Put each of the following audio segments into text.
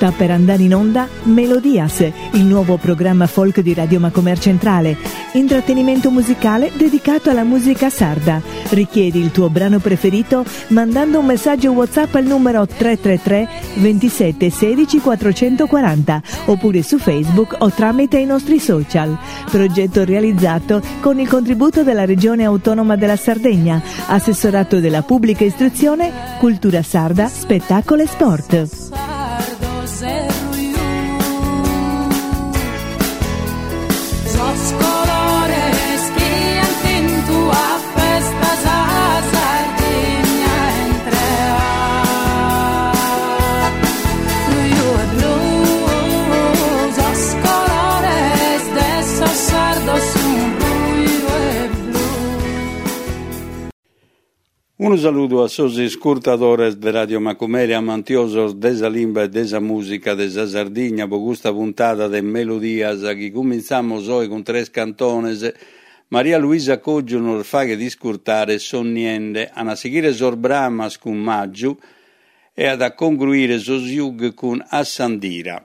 Sta per andare in onda Melodias, il nuovo programma folk di Radio Macomer Centrale, intrattenimento musicale dedicato alla musica sarda. Richiedi il tuo brano preferito mandando un messaggio WhatsApp al numero 333 27 16 440 oppure su Facebook o tramite i nostri social. Progetto realizzato con il contributo della Regione Autonoma della Sardegna, Assessorato della Pubblica Istruzione, Cultura Sarda, Spettacolo e Sport. Un saluto a todos os escutadores de Radio Macomer, amantiosos desa limba e desa música desa Sardegna, por questa puntata de Melodias, che cominciamo oggi con tre cantones. Maria Luisa Coggio non fa che discurtare sonniende, a seguire sorbramas con Maggiu e ad a concluire sosiug con Assandira.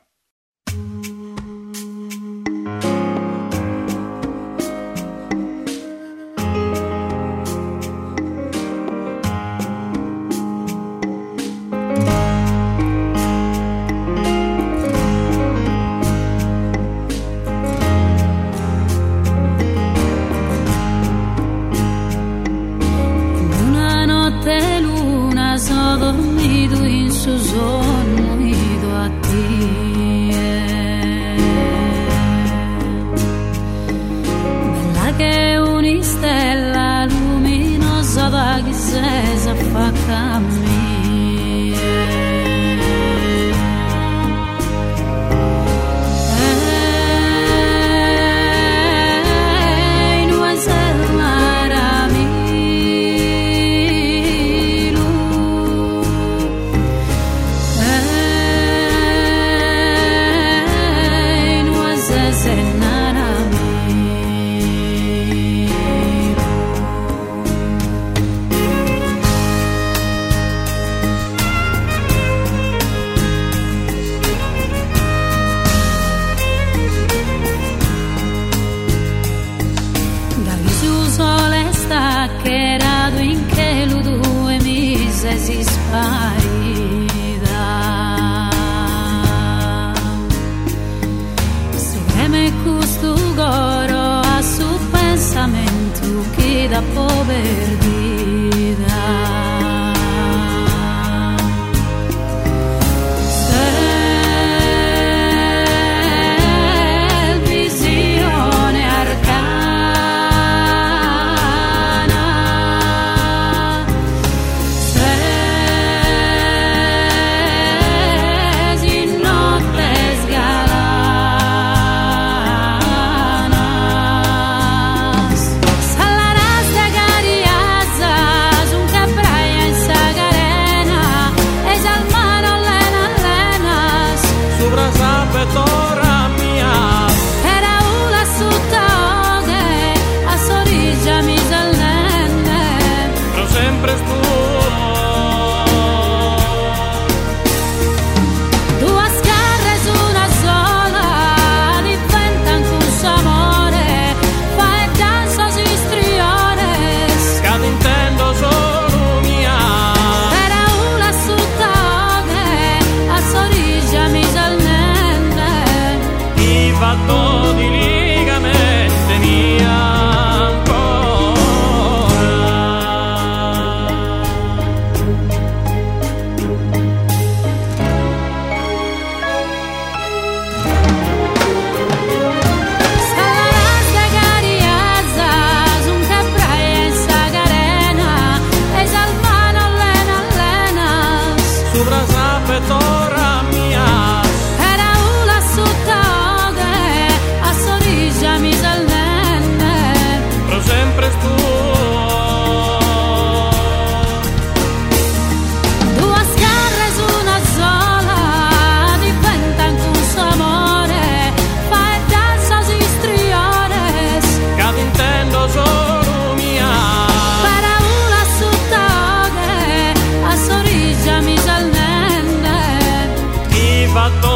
fatto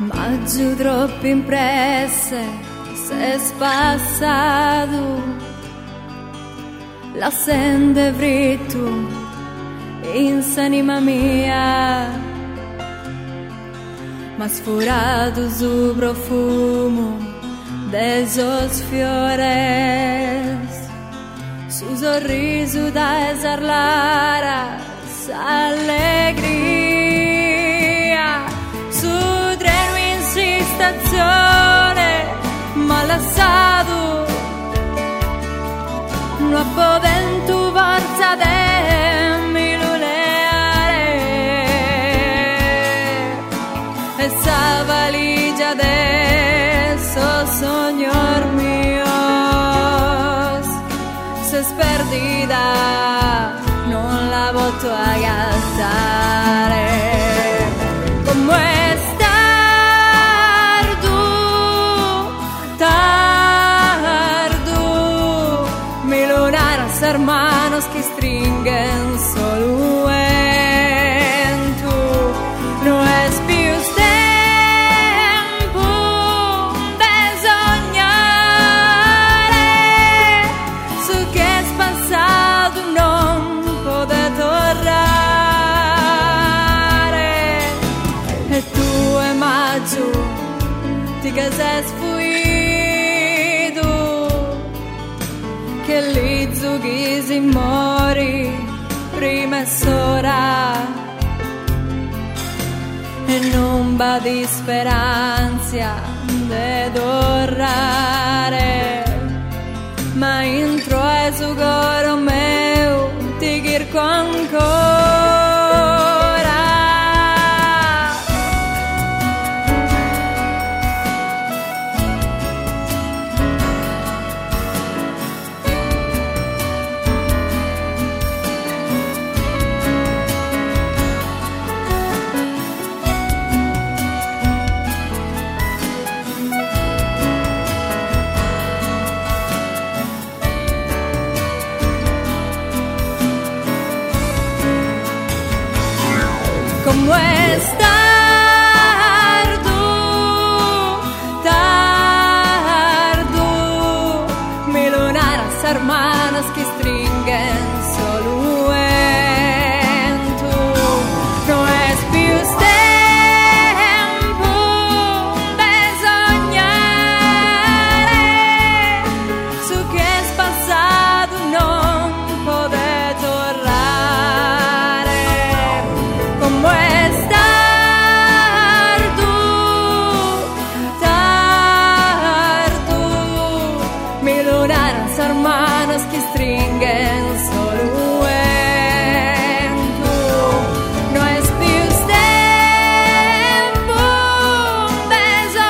Maggio troppo impresse, se spassato, la sente fritto in s'anima mia, ma sforato su profumo dei suoi fiores, su sorriso da esalare s'allegria, su treno in stazione ma lasciato non potendo forza de mi luleare e sa valigia adesso signor mio se sperdita non la voto a gattare come hermanos que stringen solo en tu no es più tempo de sognare su che è passato non può tornare e tu e maggio ti che sei sfuito che lì zughi si mori prima e sora e non va di speranza de tornare ma intro e su coro meu ti chirco ancora. Como es tardo, mi lunaras hermanas que stringen solo en tu, no es più tempo de sognare, su che es passato non può tornare, como es tardo, mi lunaras hermanos que stringen solo en tu, no es più tempo de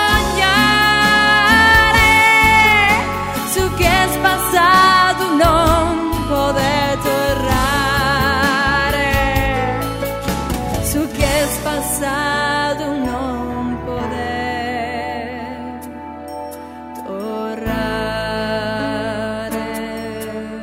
sognare, su che es passato non può tornare, su che es passato non può tornare.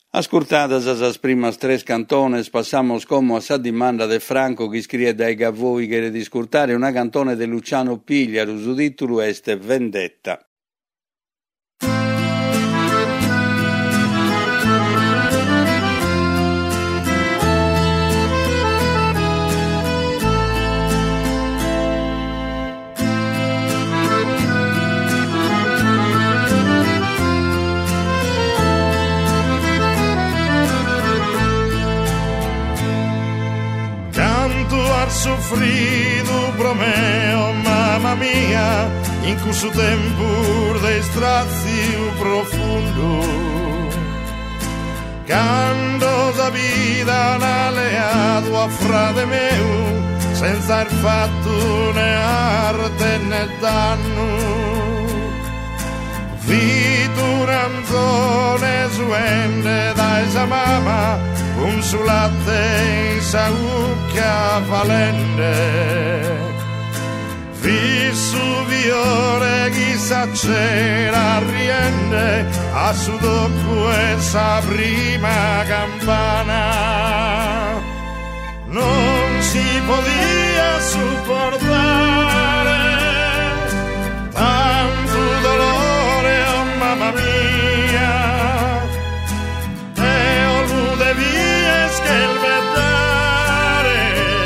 Ascoltadas as primas tres cantones, passamos como a sa dimanda de Franco che scrive dai Gavoi che di ascoltare una cantone de Luciano Piglia, su titolo est Vendetta. Sofrido promeo, mamma mia, in questo tempo de strazio profondo, quando la vita n'ha leato a frate meu, senza aver fatto né arte né danno. Vito una canzone suende da esa mamma, un su latte in saucca valente. Vi su viore chissà c'era riende, a su tocco esa prima campana. Non si podia sopportare tanto dolore, oh mamma mia, e ho lo devi schelvettare,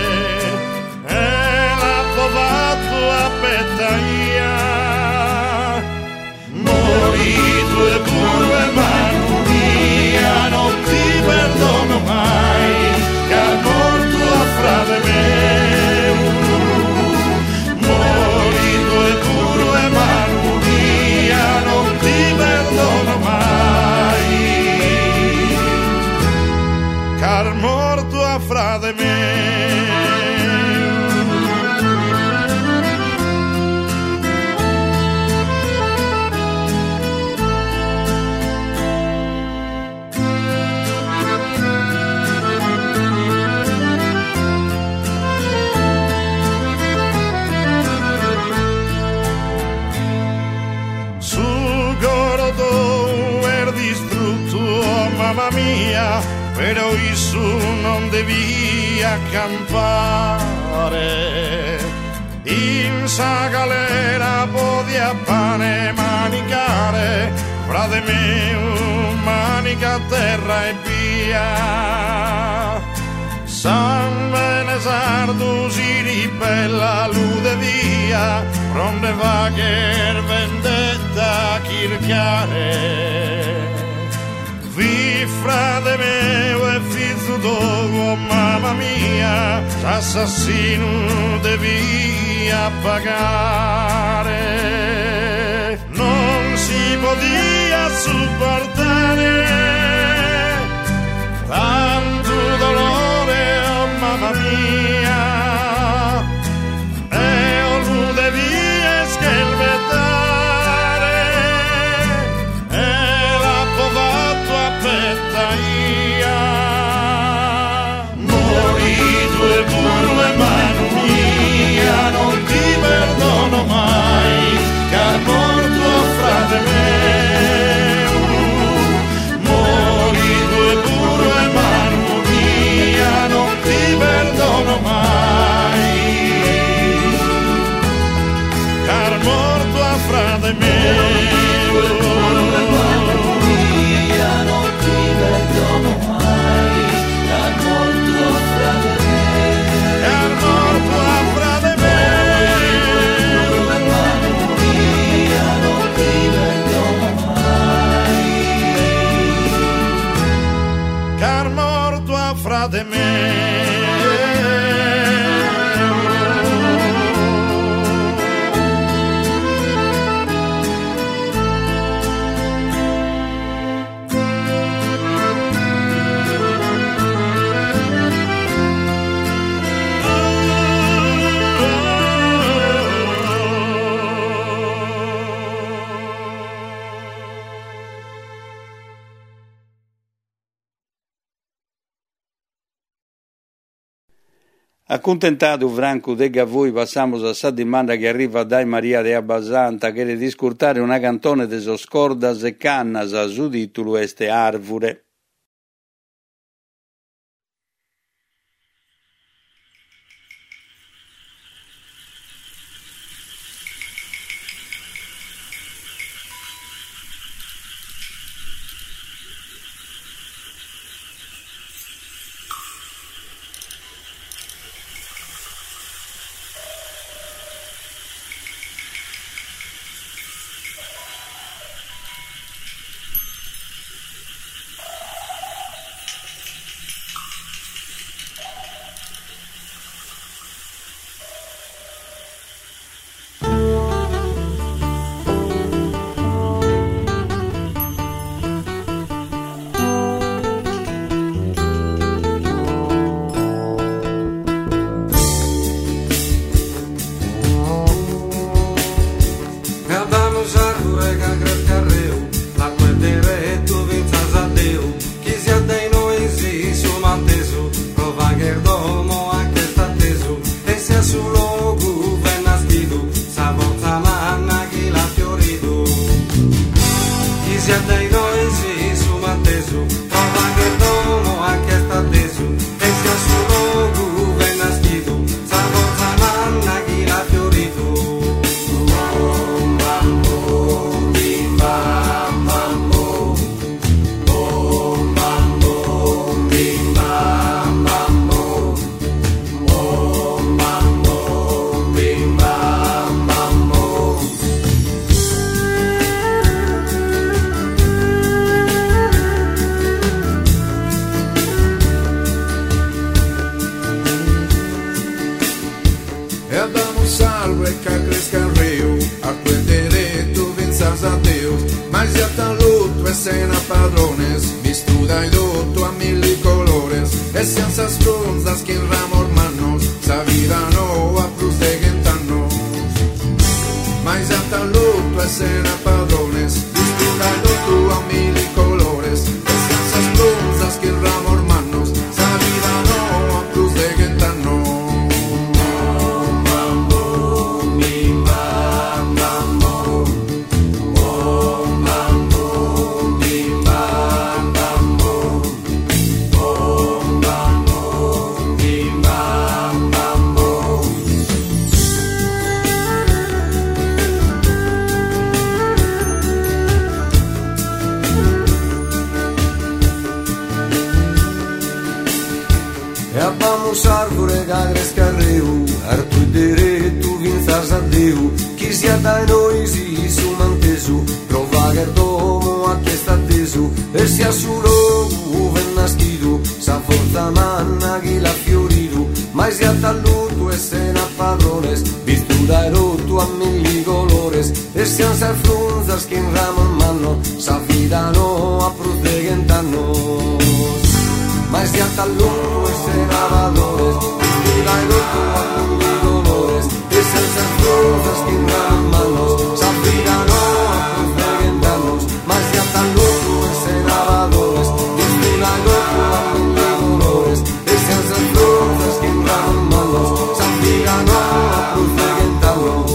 e l'ha provato a pettaia. Morito e pure mano mia, non ti perdono mai, che ha morto a frate meu. Morito e pure mano mia, non ti perdono mai, che ha morto a frate meu. Mamma mia, però Gesù non devia accampare in sa galera, podia pane manicare, frate mio, manica a terra e via. San Benesardo si ribella, lude via, pronte va che vendetta chircare. Vi frate meu e figlio tuo, mamma mia, l'assassino devia pagare. Non si podia sopportare tanto dolore, oh mamma mia, e ho lo devia schelvettare, e l'ha provato a pettaia. Morito e pure mano mia, non ti perdono mai, che ha morto frate meu. Morito e pure mano mia, non ti perdono mai, che ha morto a frate meu. Frate Accontentato Franco de Gavoi, passamos a sa dimanda che arriva dai Maria de Abbasanta, che è di ascoltare una cantone de so scordas e cannas, su titolo este Arvure. e che cresca il reu, la quel tu vinzas a Dio, chi sia dei noi si su manteso, prova che il domo anche sta teso, e sia solo guverna schido, sa volta manna chi l'ha fiorito, chi sia dei noi si su manteso, prova che il domo anche sta teso, e sia solo guverna schido, sa volta manna chi l'ha fiorito. E abbiamo salvo e che cresca il rio, a quel diretto vinzas a Dio, ma sia talutto e sena padrones, visto dai dotto a mille colores, e senza stronzas che in ramo manos, sa virano a plus de gentanos, ma sia talutto e sena padrones, visto dai dotto a mille colores, e senza stronzas che in ramo manos, sa virano a plus de gentanos. E abbiamo arbore che cresca il reu, artu e diretto vinzas a Dio, chi sia dai noi si su manteso, prova che il domo a che sta teso, e sia solo venna schido, sa forza manna chi l'ha fiorito, ma sia talluto e se n'ha padrones, visto dai rotto a mille colores, e sia ser frunzas che in ramo in mano, sa fidano a protegentanos. Ma sia talluto e se n'ha valores, visto dai rotto a mille colores, e sia ser frunzas che in ramo in mano, sa fidano a protegentanos. Ma sia talluto e se n'ha valores, visto dai rotto a mille colores, e sia ser frunzas che in ramo in mano, sa fidano a protegentanos.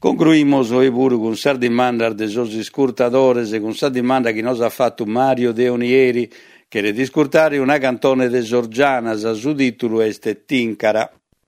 Concluimos hoy pure con sa dimanda de sos ascoltadores e con sa dimanda che nos ha fatto Mario De Onieri, che le discurtare una cantone de Sorgianas, a su titolo este Tincara.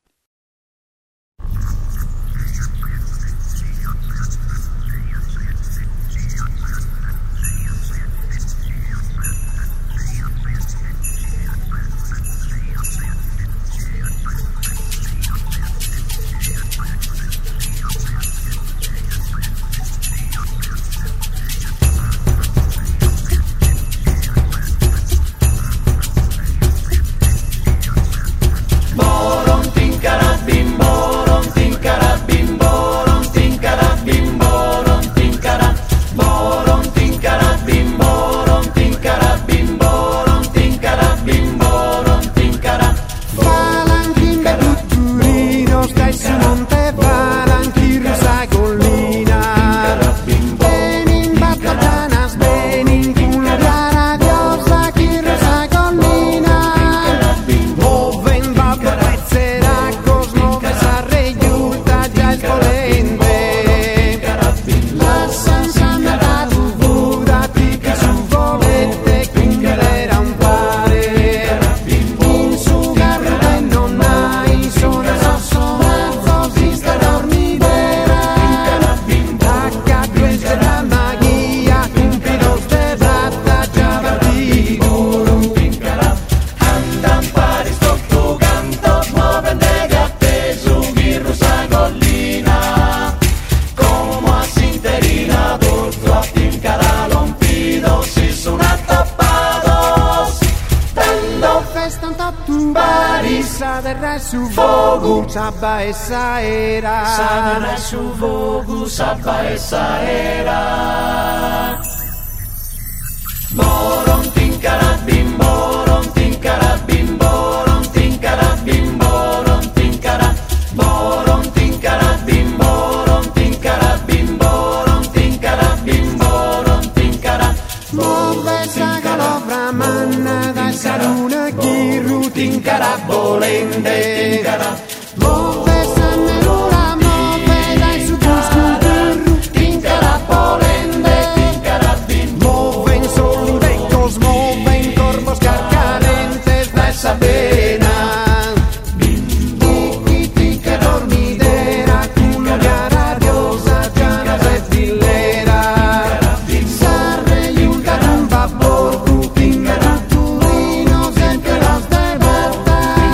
Sabba essa era, Sabba su vogu, sabba essa era. Boron tinkara bim, boron tinkara bim, boron tinkara bim, boron tinkara, boron tinkara bim, boron tinkara bim, boron tinkara bim, boron tinkara. Move sagalo brahmana da saruna kiru tinkara bolende tinkara. Move sanelura, move dai su cuscuru, tinkara polende, tinkara bim. Move in soli veicos, move in corpos carcalentes, dessa pena. Tiki tica dormidera, culo gara diosa, giana zeffillera. Sarre yulga rumba borgu, tinkara turino, sempre los de volta.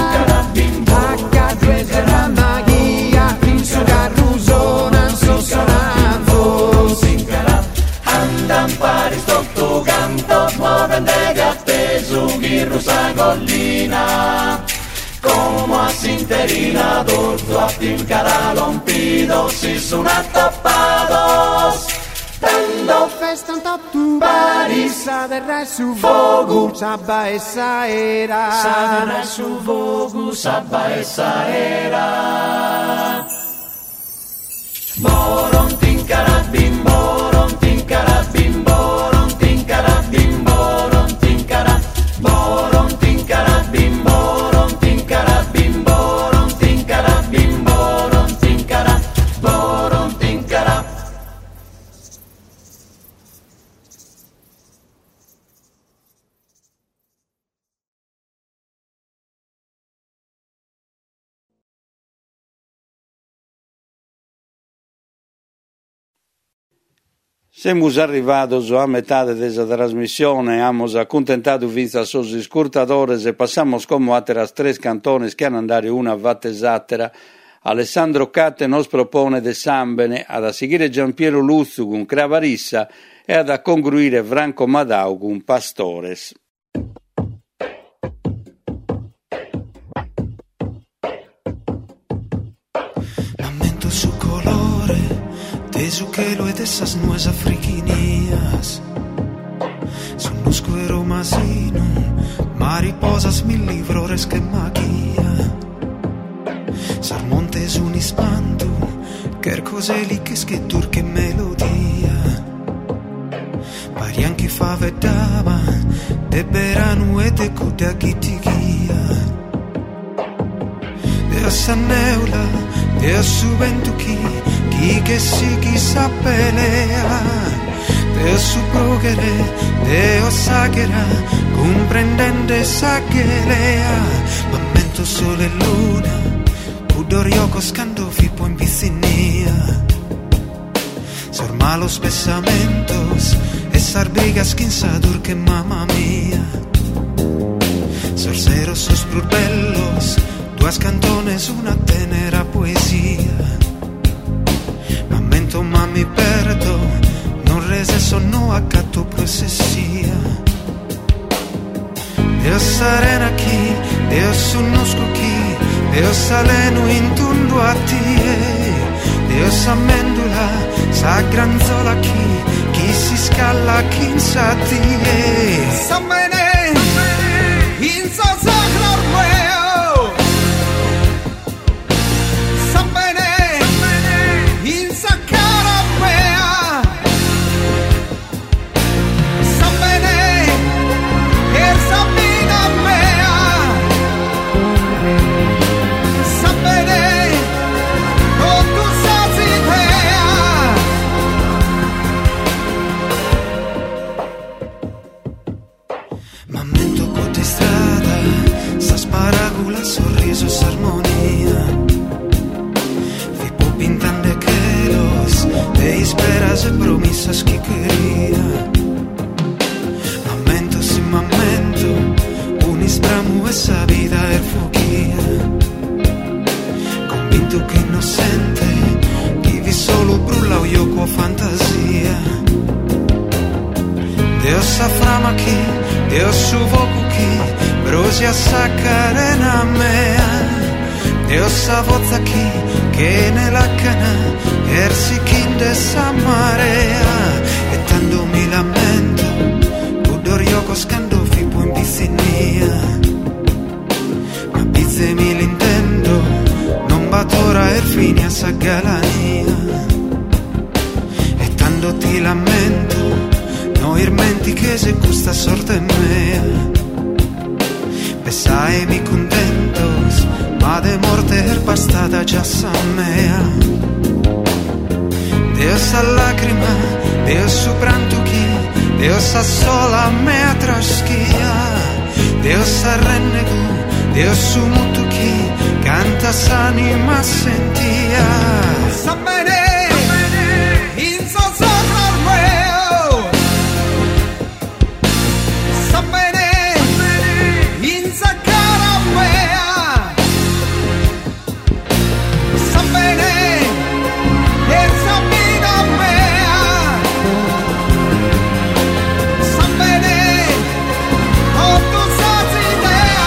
La magia in su garrusona sossonando Andan pari sto canto, muovende appeso ghirrusa collina. Como a sinterina dorto a tincara lompido si sono tappados. Dando festa un top tu Parisa del re su vogu sabba essa era Sabra su vogu sabba essa era. Boron tinkara bim, boron tinkara bim, boron tinkara bim, boron tinkara, boron tinkara bim, boron tinkara bim, boron tinkara bim, boron tinkara, boron tinkara. Siamo arrivados a metà de questa trasmissione, hemos accontentato vista sos ascoltadores e passamos como atteras tres cantones che hanno andare una vattesatera. Alessandro Catte nos propone de Sambene, ad a seguire Giampiero Luzzu con Cravarissa e ad a concluire Franco Madau con Pastores. Lamento su colore, de su quelo e de esas nuez afriquinias. Son los cuero masino, mariposas mil librores que maquilla. Sarmontes un ispanto, kerkoseli che scrittur che melodia. Parianchi favedava, de beranu e de cuda chitichia. De a Sanneula, de a Suventuchi, y que si quizá pelea, Deus suprogere, Deus sagherà, comprendente sa che lea, momento sole e luna, pudorio coscando fipo in piscinia, sor malos pensamentos, esar brigas quinsadur que mamma mia, sor ceros sus bellos, duas cantones, una tenera poesia, momento mami perdo, non rese sonno accatto processia, Deus sarena chi, Deus unosco chi, Deus saleno intundo a tie, Deus amendula, sa granzola chi si scalla chi in sa tie. Sammene, in sa sacra ormeo, sammene, in sa cara mea, sammene, per Sabina mea, sammene, con tu sa idea. Momento cote strada, sa sparagula, sorriso, s'armonia, vi può pintando chelos, de esperas e promesas que quería. Momento sin momento, un ispramu esa vida er fugia, convinto che innocente, vivi solo brulla o io con fantasia. Deus saframa chi, Deus suvoco chi, brosia saccarena mea, Deus savozza chi, che nella cana, ersicinde sa marea, e tanto mi lamento, pudorio coscando fipo in piscinia, ma pizze mi l'intendo, non batora er fine a sa galania, e tanto ti lamento, no irmenti che se questa sorte mea, pesai mi contentos, ma de morte er bastata già sa mea. Deus a lacrima, Deus su pranto chi, Deus a sola mea traschia, Deus a rennego, Deus su mutu chi, canta s'anima sentia. Sa bene, in so sopra al meo, sa bene, in sa cara mea, sa bene, e sa vida mea, sa bene, o tu sa idea.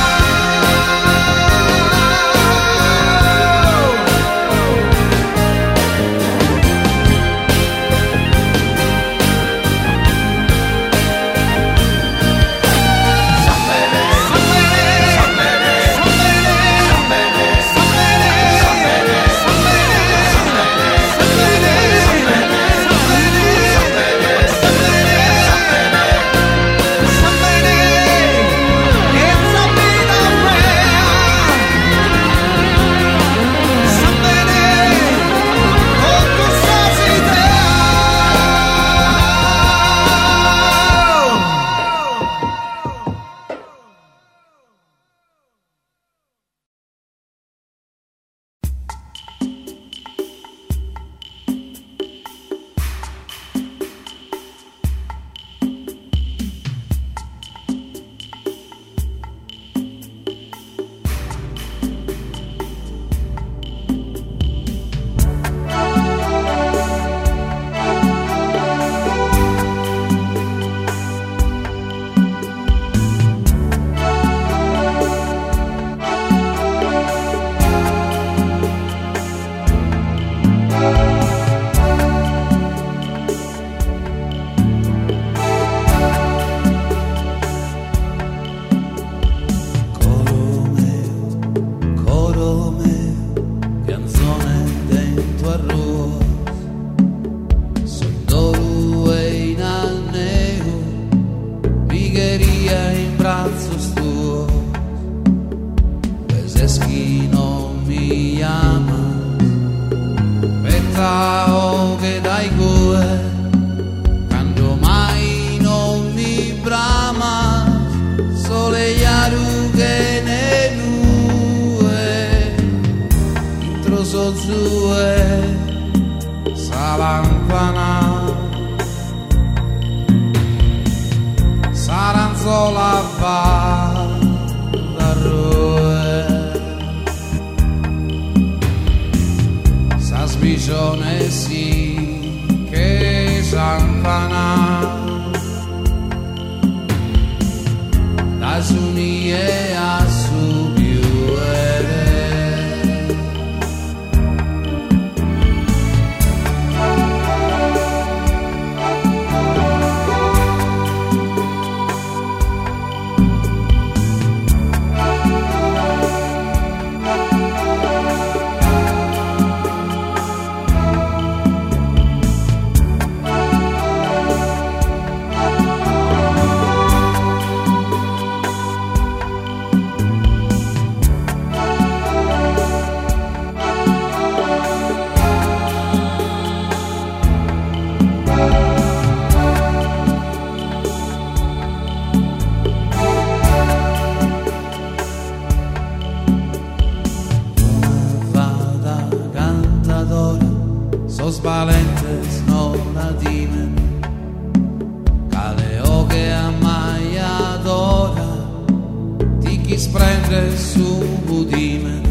esquí no me llama, so zue salampana saranzola va da rue sa sbicione sì che zampana da sunie a su piuere valentes no la dimen caleo che amai adora ti chi sprende su budimen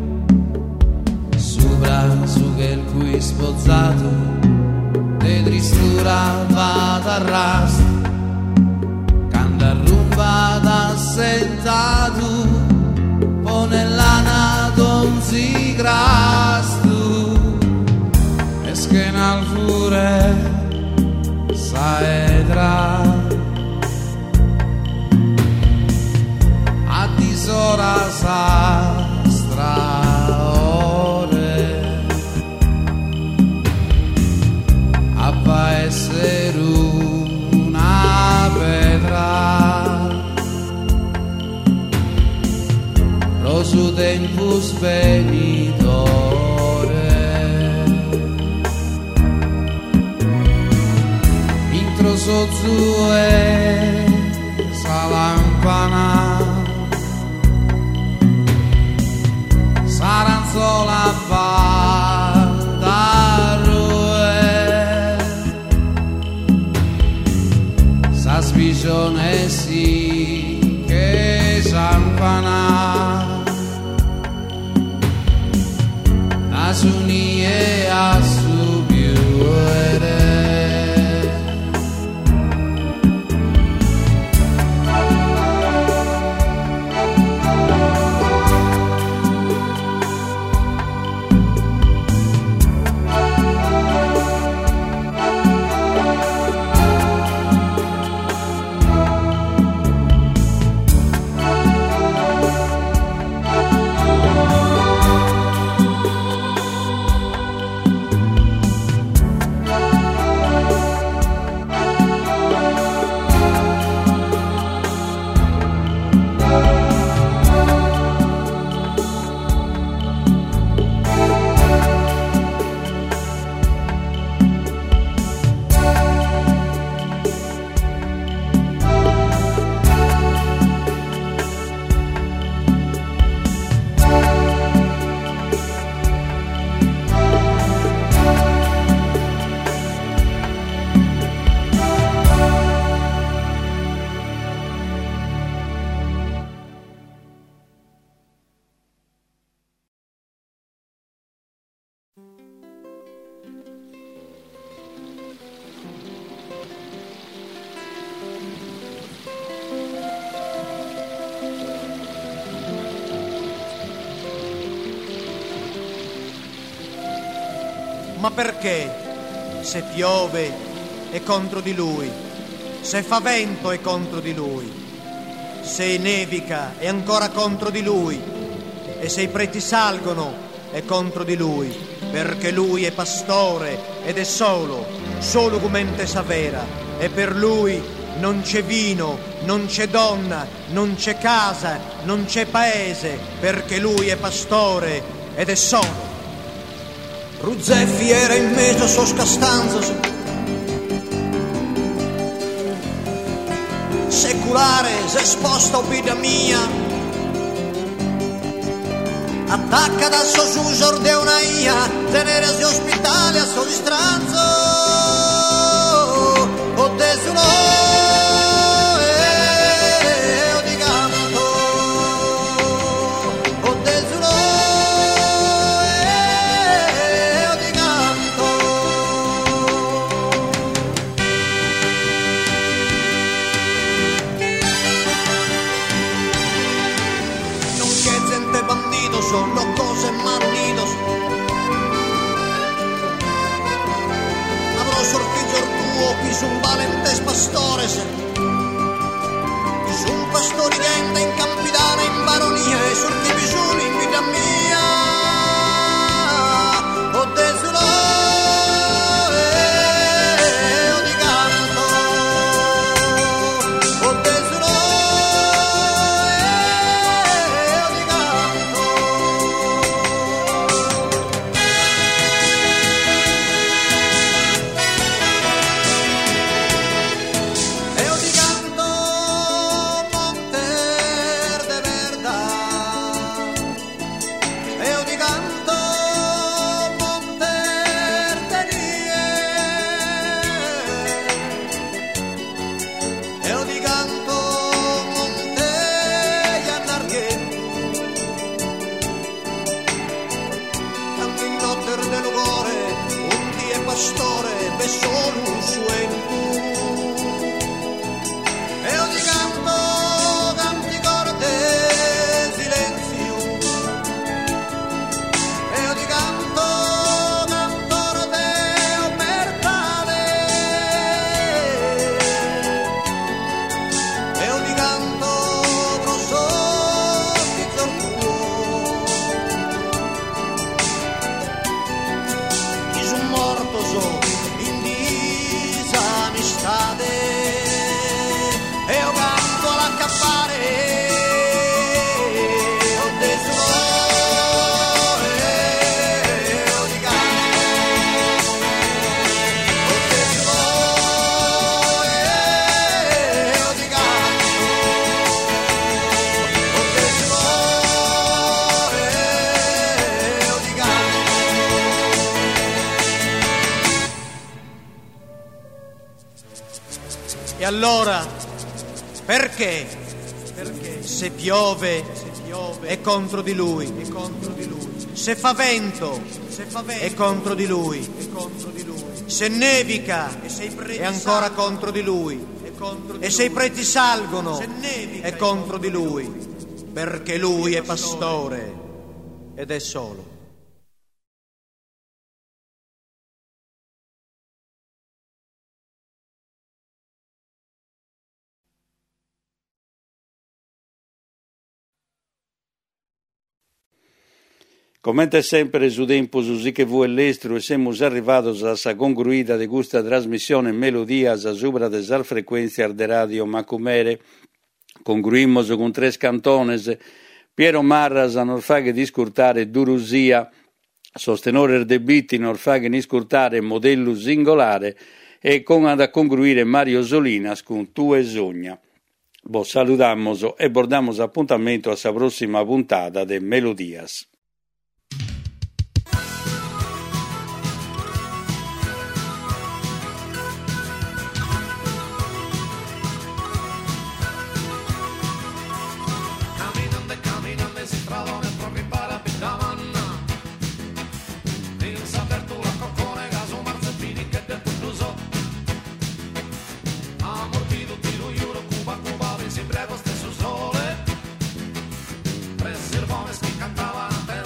su brazo che il cui spozzato de tristura va da ras canta rumba da sentato pone lana donzi grastu che nel fure saedra a disora sa straore a essere una pedra lo su tempus venidor so zue salampana saranzola va da rue sa sbicione sì che zampana a sunie a su piuere Ma perché? Se piove è contro di lui, se fa vento è contro di lui, se nevica è ancora contro di lui, e se i preti salgono è contro di lui, perché lui è pastore ed è solo comente s'avera, e per lui non c'è vino, non c'è donna, non c'è casa, non c'è paese, perché lui è pastore ed è solo. Ruzzeffi era in mezzo a sua scastanza seculare, se sposta opida mia, attacca da sosúsor de una ia, teneres de ospitali a solistranzo, o desuno o di canto, o desuno o di canto. Non che gente bandito, solo cose malditos. Avrò sorfiglio tuo, qui son valentes pastores, qui son pastori gente in campidana, in baronia, e sul che bisogna in vita mia, o desulo o di canto, o desulo o di canto. Eo di canto Monter de Verda, eo di canto Monter de Nie, eo di canto Monte Iannarghe, canto in notter del cuore, un die pastore, besolo suentu. Eo di canto canticorde silenzio, eo di canto cantorde omertale, eo di canto prosotti zortuo, chi son morto so in disamistade. Eo canto all'accappare, o desulo eo di canto, o desulo eo di canto, o desulo eo di canto. E allora, perché? Perché se piove è contro di lui, se fa vento è contro di lui, se nevica è ancora contro di lui, e se i preti salgono è contro di lui, perché lui è pastore ed è solo. Come sempre su tempo su che vuoi l'estero e siamo arrivati a sa concluita di questa trasmissione Melodias a sopra de sal frequenze de radio Macumere. Concluimos con tres cantones. Piero Marras a non fa che discurtare Durusia, sostenore de bitti non fa che discurtare modello singolare e con ad a concluire Mario Solinas con Tue Sogna. Vos saludamos e bordamos appuntamento a sa prossima puntata de Melodias. Preservone che cantava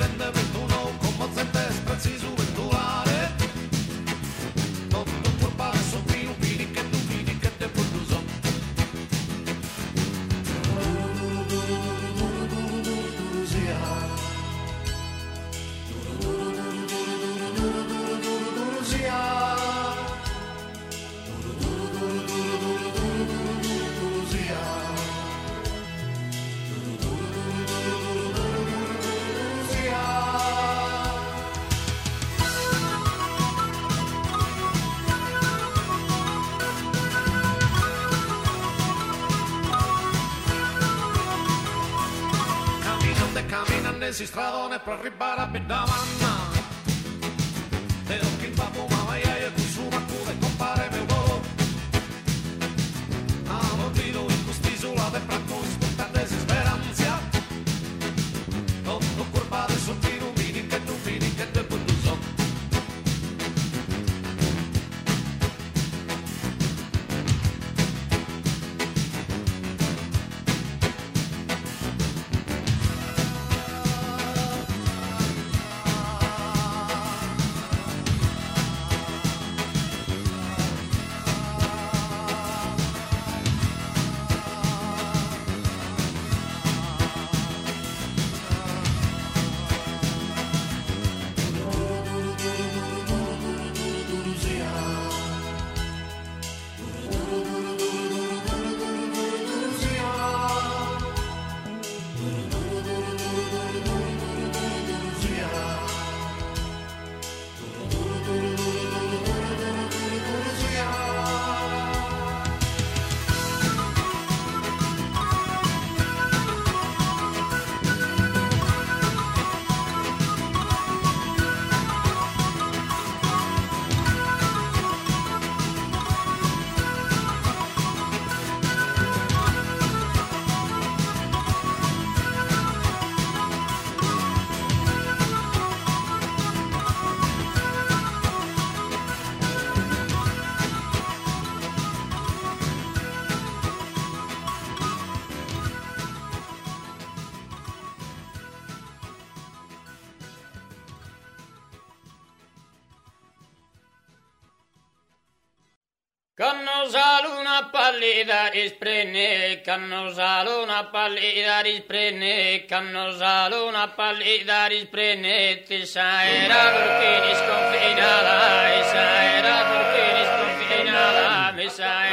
rende ventuno como zente es preciso venturare. Tutto curva sottino, fini che te produso. Camminando si stradone per arrivare a Bedamanna. E occhi il papo ma e tu su ma cude compare mio volo. A mordido in quest'isola de prato spuntate si speranza. Tutto curva de sottino vini che tu fini che te produso. Canno sale una pallida risprene, canno sale una pallida risprene, canno sale una pallida risprene, esa era Turchini sconfinata, esa era Turchini sconfinata, esa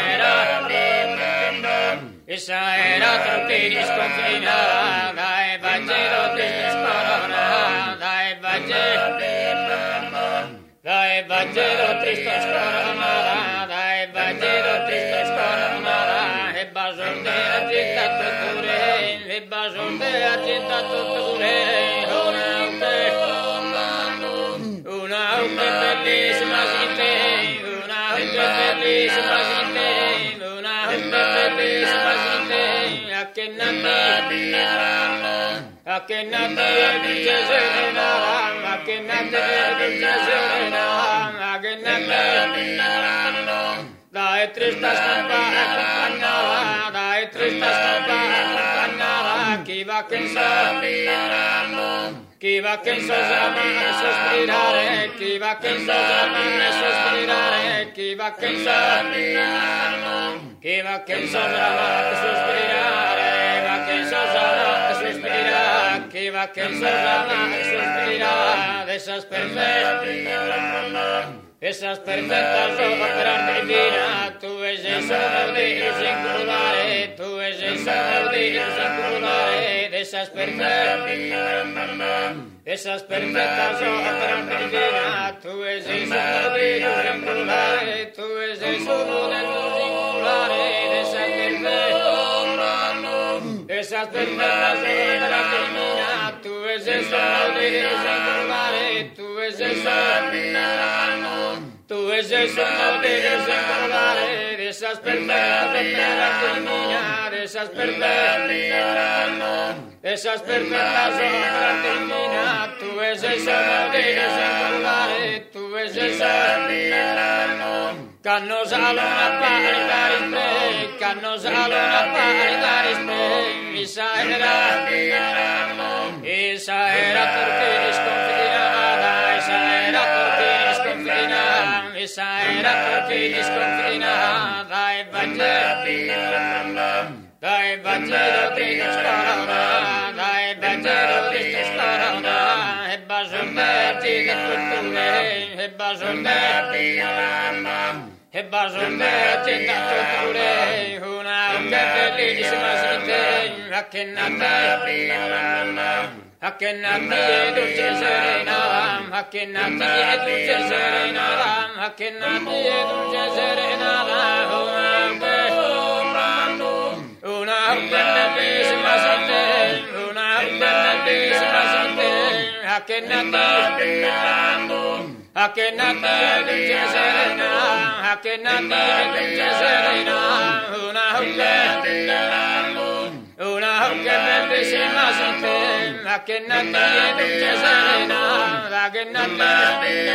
era Turchini sconfinata, dai Vangelo ti scorona, dai Vangelo Cristo scorona, dai Vangelo Cristo scorona, e bason de agita tutture, e bason de agita tutture, una bellissima gente, una bellissima gente, una bellissima gente, a che nati e dice serena, a che nati e dice serena, a che nati dai trista stampa accompagnata, dai trista stampa accompagnata, chi va che insosama e sospirare, chi va che insosama e sospirare, chi va che insosama e sospirare, va che insosama e sospirare, chi va che insosama e sospirare, de esas perfectas obras divinas, tú ves eso maudito sin crudare, tú ves eso maudito sin crudare, de esas perfectas obras divinas, tú ves eso maudito sin crudare, tú ves eso maudito sin crudare, de esas perfectas obras divinas, tú ves eso maudito sin crudare, tú ves eso tú ves eso maudito sin crudare, de esas perfectas obras de esas perfectas obras divinas, tú ves eso maudito sin crudare, tú ves eso canno sale una parità rispe, canno sale una parità rispe, esa era Turchini essa era tutti sconfinata e dai Vangelo di scorona, dai Vangelo di scorona, e basonetti di tutture, e basonetti da tutture, una bellissima sente, a che nati e dolce serena, a che nati e dolce serena, a che nati e dolce serena, una bellissima sente, una bellissima sente, a che nati e dolce serena, a che nati e dolce serena, una bellissima sente, a che nati e dolce serena, a che nati e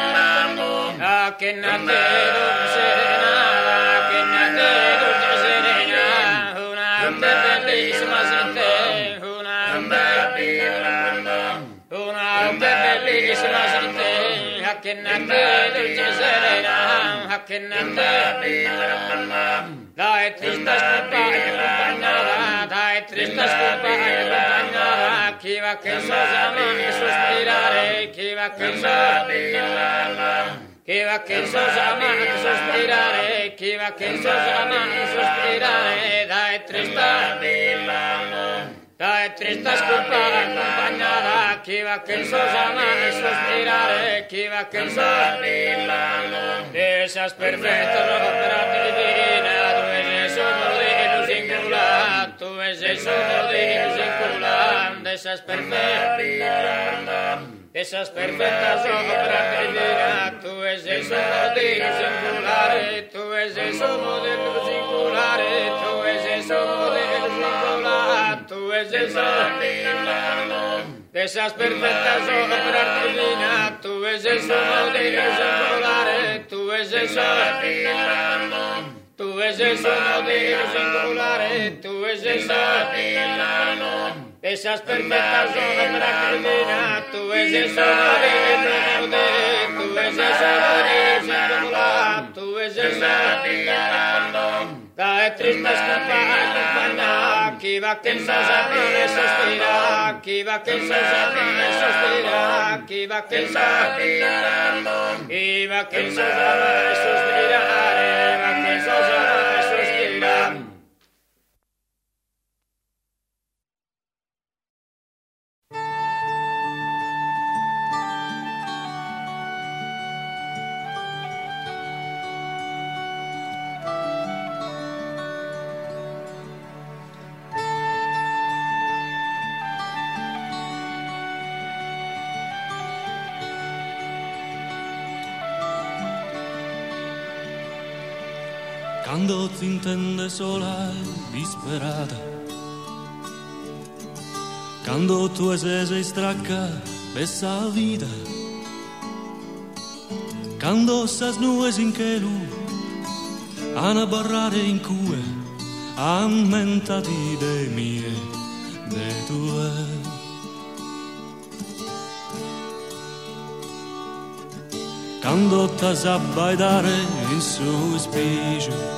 dolce serena, a che nati e dolce serena, una bellissima sente, una bellissima sente, a che nati e dolce serena, a che nati dai trista scopa e compagnata, dai trista scopa e compagnata, chi va che sosa e sospirare, chi va che sosa e sospirare, chi va che sosa e sospirare, dai trista scopa e compagnata, chi va che sosa e sospirare, chi va che sosa esas perfetto l'opera divina, tu es eso modelo singular, tu es eso modelo singular, esas perfectas obras divinas, tu es eso modelo singular, tu es eso modelo singular, tu es eso modelo singular, tu es eso esas perfectas obras divinas, tú es eso modelo singular, tú es eso modelo singular, tú es eso esas perfectas obras divinas, tú es eso modelo, tú es eso modelo singular, tú es eso dai trista scopa acompaña, chi va che sosa e sospira, chi va che sosa e sospira, chi va che sosa e sospirare, va che sosa e sospira. Quando ti intende sola e disperata, quando tu sei stracca pesa la vita, quando sas nues in chelu a barrare in cue, ammentati de mie, de tue. Quando t'as a baidare in su spigio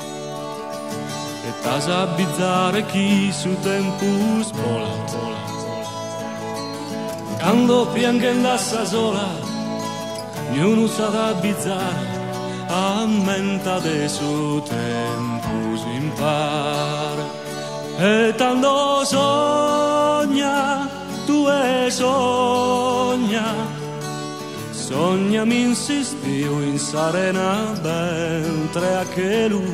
e t'as a bizzare chi su tempus vola. Quando piangendo a sola, ognuno sa da bizzare, ammenta de su tempus impara. E tanto sogna, tu sogna, sognami insistiu in sarena mentre a che lui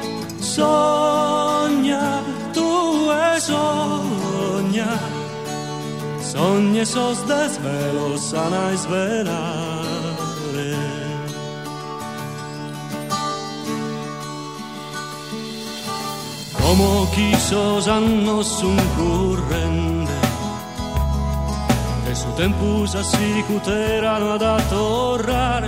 sogna, tu sogna, sogna sos desvelo sana svelare. Como quisos annos un currente e su tempus assicuterano ad torrare.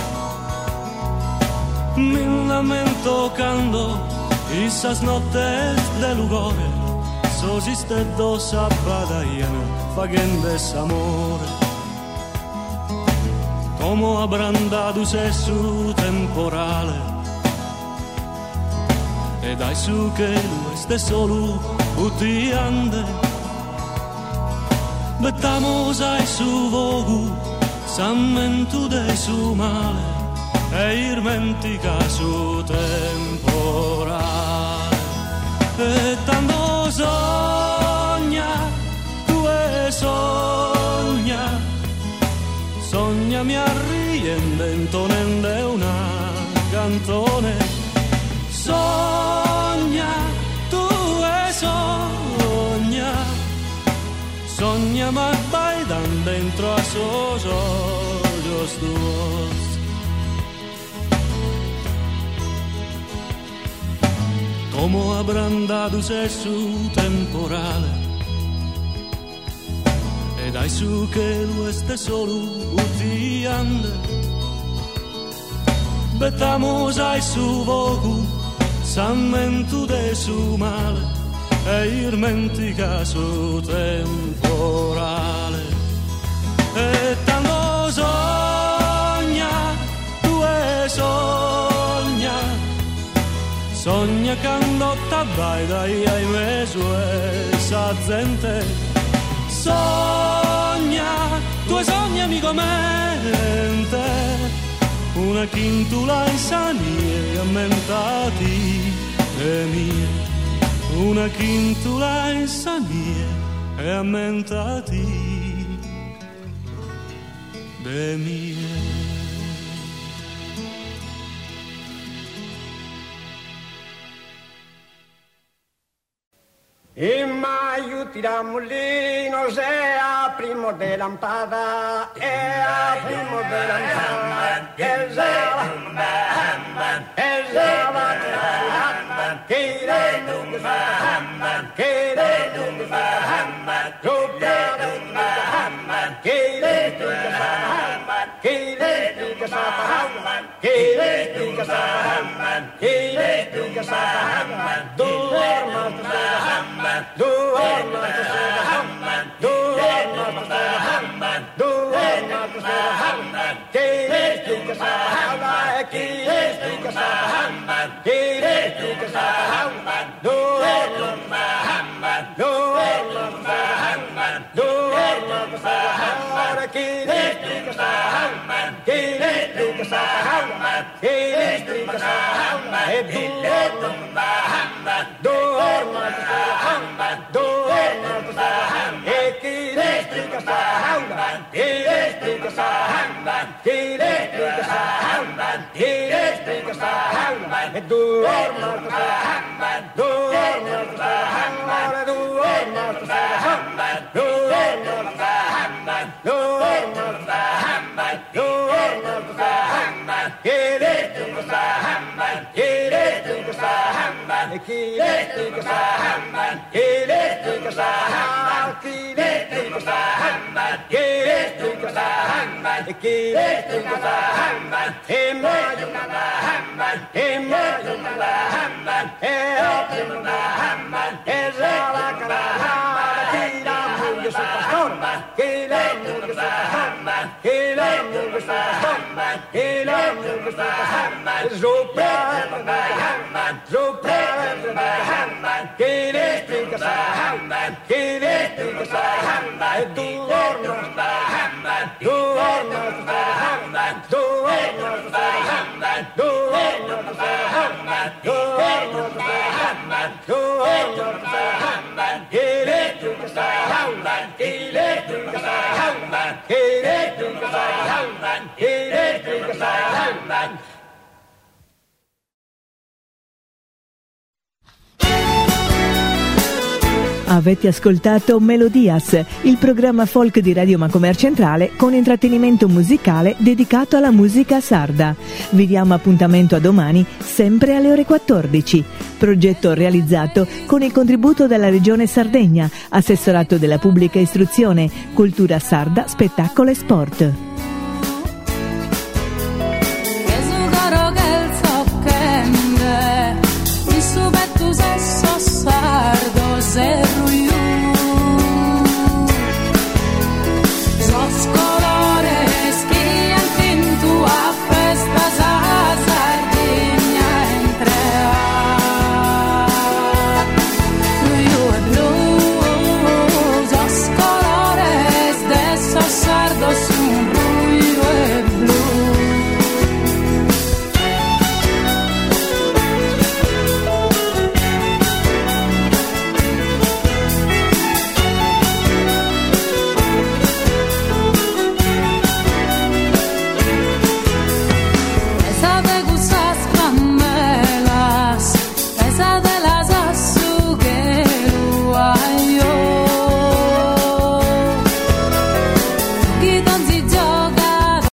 Mi lamento cando esas nottes de lugore sosiste dos abbadaiano faghendes amore. come abbrandado sesso temporale, e dai su che lui ste solo utiande, bettamos ai su vogu, sammentu dei su male, e irmentica su temporale, e tanto sogna, tu e sogna, sogna mi arriende intonende una cantone, sogna, tu e sogna, sogna ma bailan dentro a sos ojos tuos. Como abrandado su temporale, e dai su che lo este solo utiande, betamos ai su vogu, sammentu de su male, e irmentica su temporale, e tanto sogna, tu e sogna, sogna candotta vai dai ai mesu e sa gente, sogna, tu e sogna amico mente, una chintula in sanie ammentati e mie, una chintula in sanie e ammentati de mie. In maio tiramulino se aprimo de lampada, e aprimo de lampada, e zava, kire nuga, kire nuga, rupa nuga, kire nuga, kire nuga, kire nuga, kire nuga, Avete ascoltato Melodias, il programma folk di Radio Macomer Centrale con intrattenimento musicale dedicato alla musica sarda. Vi diamo appuntamento a domani, sempre alle ore 14. Progetto realizzato con il contributo della Regione Sardegna, Assessorato della Pubblica Istruzione, Cultura Sarda, Spettacolo e Sport.